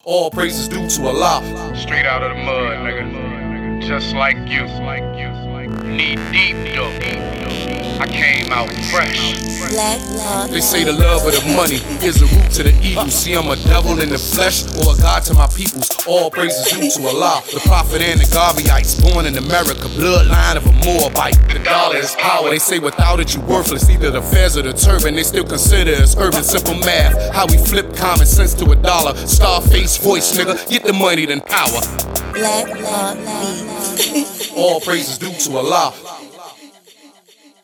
All praises due to Allah. Straight out of the mud, nigga. Just like you. Knee deep, though. I came out fresh. They say the love of the money is the root to the evil. See, I'm a devil in the flesh or a god to my peoples. All praises due to Allah, the prophet and the Garveyites. Born in America, bloodline of a Moabite. The dollar is power. They say without it you worthless. Either the fez or the turban. They still consider us urban. Simple math. How we flip common sense to a dollar. Scarface voice, nigga. Get the money, then power. All praises due to Allah.